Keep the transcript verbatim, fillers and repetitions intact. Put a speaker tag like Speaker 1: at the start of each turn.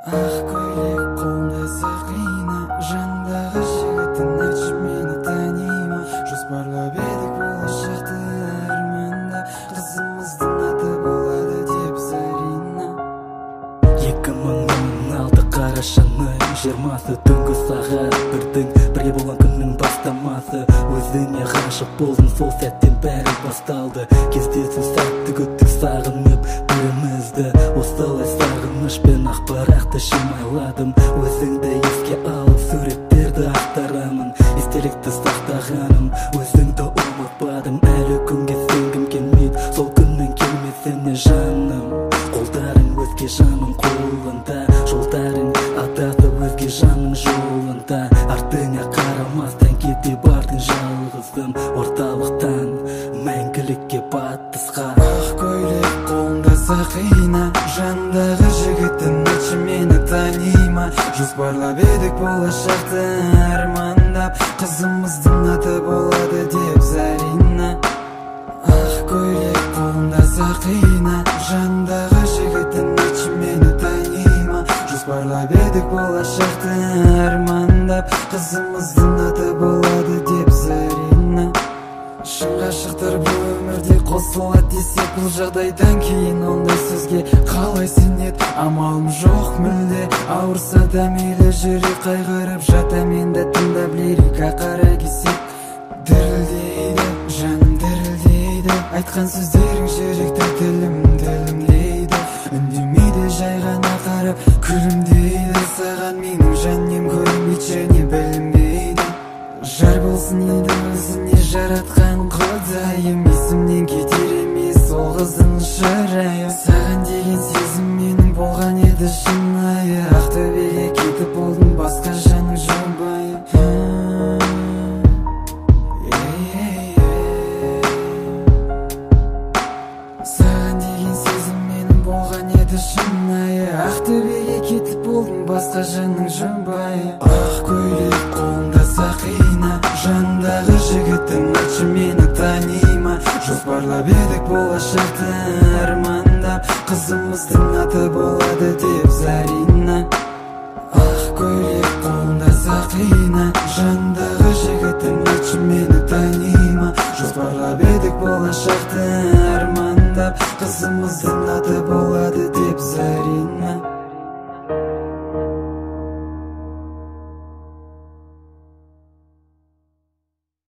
Speaker 1: Ақ көйлек қолында сақина, жандағы жігіттің айтшы мені тани ма? Жоспарлап едік болашақты арманда, қызымыздың аты болады деп Зарина.
Speaker 2: Екі мың он алты қарашаның жиырмасы, түнгі сағат бірдің, бірге болған күннің бастамасы. Өзіңе ғашық болдым, сол сәттен бәрі басталды. Кездесу сәтті күттік, сағынып бірімізді. Осылай сағынышпен ақ парақты шимайладым. Өзіңді еске алып суреттерді ақтарамын, естелікті сақтағаным. Өзіңді ұмытпадым, әлі күнге сенгім келмейді сол күннің келмесіне жаным. Қолдарың өзге жанның қолында, жолдарың адасып өзге жанның жолында. Артыңа қарамастан кете бардың жалғызым, орталықтан мәңгілікке батысқа.
Speaker 1: Ақ көйлек қолында сақина, жандағы жігіттің айтшы мені тани ма? Жоспарлап едік болашақты армандап, қызымыздың аты болады деп Зарина. Ақ көйлек қолында сақина, жандағы жігіттің айтшы мені тани ма? Жоспарлап едік болашақты армандап, қызымыздың аты болады деп Зарина. Шын ғашықтар бұл өмірде қосылады десек, бұл жағдайдан кейін ондай сөзге қалай сенеді? Амалым жоқ мүлде, ауырса да мейлі, жүрек қайғырып жата, мен де тыңдап лирика қара кесек. Дірілдейді, жаным дірілдейді, айтқан сөздерің жүректі тілім тілімдейді. Үндемейді, жай ғана қарап күлімдейді. Саған менің жаным көрінбейді, және білінбейді. Жар болсын еді өзіне жаратқан Құдайым, есімнен кетер емес ол қыздың шырайы. Саған деген сезім менің болған еді шынайы, Ақтөбеге кетіп болдым басқа жаның жұбайы. Саған деген сезім менің болған еді шынайы, Ақтөбеге кетіп болдым басқа жаның жұбайы. Ақ көйлек қолында сақина, жандағы жігіттің айтшы мені тани ма? Жоспарлап едік болашақты армандап, қызымыздың аты болады деп Зарина. Ақ көйлек қолында сақина, жандағы жігіттің айтшы мені тани ма? Жоспарлап едік болашақты армандап, қызымыздың аты болады деп Зарина.